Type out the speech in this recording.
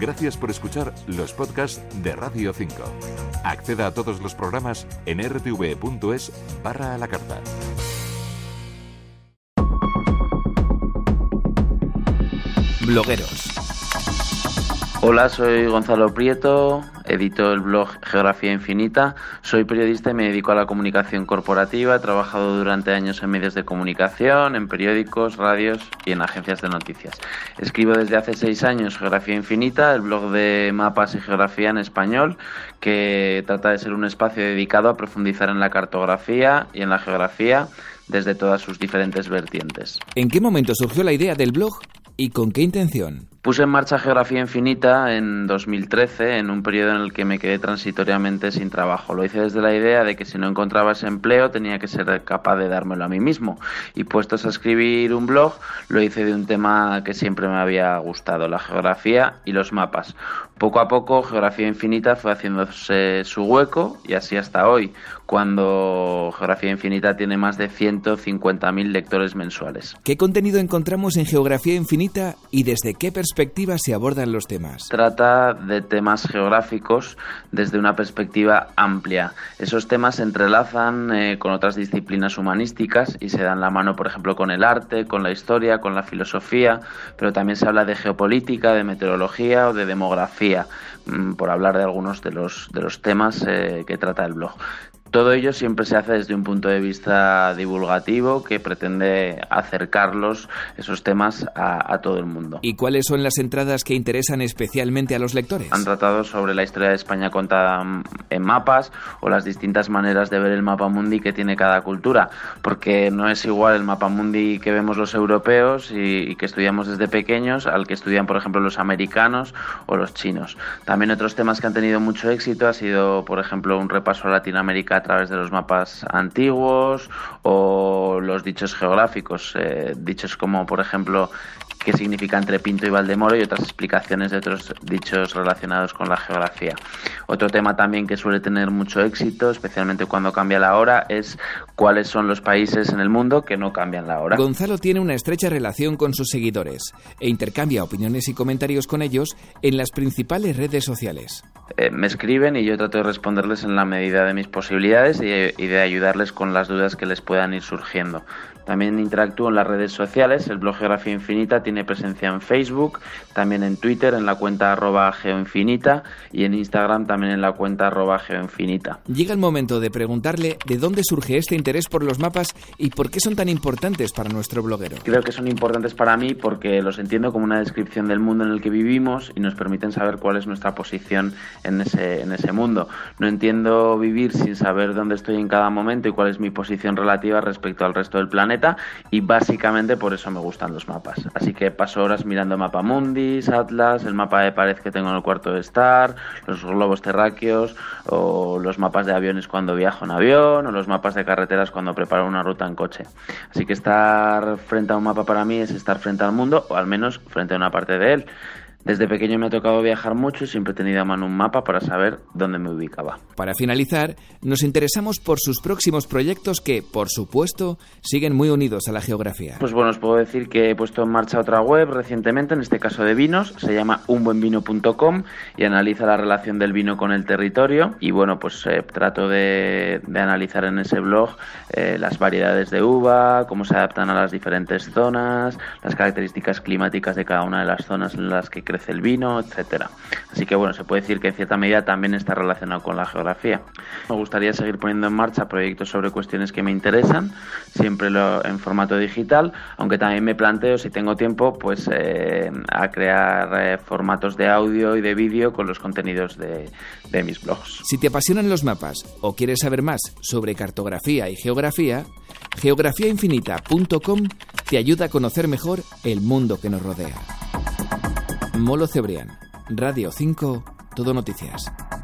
Gracias por escuchar los podcasts de Radio 5. Acceda a todos los programas en rtv.es/a la carta. Blogueros. Hola, soy Gonzalo Prieto, edito el blog Geografía Infinita, soy periodista y me dedico a la comunicación corporativa, he trabajado durante años en medios de comunicación, en periódicos, radios y en agencias de noticias. Escribo desde hace 6 años Geografía Infinita, el blog de mapas y geografía en español, que trata de ser un espacio dedicado a profundizar en la cartografía y en la geografía desde todas sus diferentes vertientes. ¿En qué momento surgió la idea del blog y con qué intención? Puse en marcha Geografía Infinita en 2013, en un periodo en el que me quedé transitoriamente sin trabajo. Lo hice desde la idea de que si no encontraba ese empleo tenía que ser capaz de dármelo a mí mismo. Y puestos a escribir un blog, lo hice de un tema que siempre me había gustado, la geografía y los mapas. Poco a poco Geografía Infinita fue haciéndose su hueco y así hasta hoy, cuando Geografía Infinita tiene más de 150.000 lectores mensuales. ¿Qué contenido encontramos en Geografía Infinita y desde qué perspectiva se abordan los temas? Trata de temas geográficos desde una perspectiva amplia. Esos temas se entrelazan con otras disciplinas humanísticas y se dan la mano, por ejemplo, con el arte, con la historia, con la filosofía, pero también se habla de geopolítica, de meteorología o de demografía, por hablar de algunos de los temas que trata el blog. Todo ello siempre se hace desde un punto de vista divulgativo que pretende acercarlos, esos temas, a todo el mundo. ¿Y cuáles son las entradas que interesan especialmente a los lectores? Han tratado sobre la historia de España contada en mapas o las distintas maneras de ver el mapamundi que tiene cada cultura, porque no es igual el mapamundi que vemos los europeos y que estudiamos desde pequeños al que estudian, por ejemplo, los americanos o los chinos. También otros temas que han tenido mucho éxito ha sido, por ejemplo, un repaso a Latinoamérica a través de los mapas antiguos o los dichos geográficos, dichos como, por ejemplo, qué significa entre Pinto y Valdemoro y otras explicaciones de otros dichos relacionados con la geografía. Otro tema también que suele tener mucho éxito, especialmente cuando cambia la hora, es cuáles son los países en el mundo que no cambian la hora. Gonzalo tiene una estrecha relación con sus seguidores e intercambia opiniones y comentarios con ellos en las principales redes sociales. Me escriben y yo trato de responderles en la medida de mis posibilidades y de ayudarles con las dudas que les puedan ir surgiendo. También interactúo en las redes sociales. El blog Geografía Infinita tiene presencia en Facebook, también en Twitter en la cuenta @geoinfinita y en Instagram también en la cuenta @geoinfinita. Llega el momento de preguntarle de dónde surge este interés por los mapas y por qué son tan importantes para nuestro bloguero. Creo que son importantes para mí porque los entiendo como una descripción del mundo en el que vivimos y nos permiten saber cuál es nuestra posición en ese mundo. No entiendo vivir sin saber dónde estoy en cada momento y cuál es mi posición relativa respecto al resto del planeta, y básicamente por eso me gustan los mapas. Así que paso horas mirando mapamundis, atlas, el mapa de pared que tengo en el cuarto de estar, los globos terráqueos o los mapas de aviones cuando viajo en avión o los mapas de carreteras cuando preparo una ruta en coche. Así que estar frente a un mapa para mí es estar frente al mundo, o al menos frente a una parte de él. Desde pequeño me ha tocado viajar mucho y siempre he tenido a mano un mapa para saber dónde me ubicaba. Para finalizar, nos interesamos por sus próximos proyectos que, por supuesto, siguen muy unidos a la geografía. Pues bueno, os puedo decir que he puesto en marcha otra web recientemente, en este caso de vinos, se llama unbuenvino.com y analiza la relación del vino con el territorio. Y bueno, pues trato de analizar en ese blog las variedades de uva, cómo se adaptan a las diferentes zonas, las características climáticas de cada una de las zonas en las que crece el vino, etcétera. Así que bueno, se puede decir que en cierta medida también está relacionado con la geografía. Me gustaría seguir poniendo en marcha proyectos sobre cuestiones que me interesan, siempre en formato digital, aunque también me planteo, si tengo tiempo, pues a crear formatos de audio y de vídeo con los contenidos de mis blogs. Si te apasionan los mapas o quieres saber más sobre cartografía y geografía, geografiainfinita.com te ayuda a conocer mejor el mundo que nos rodea. Molo Cebrián, Radio 5, Todo Noticias.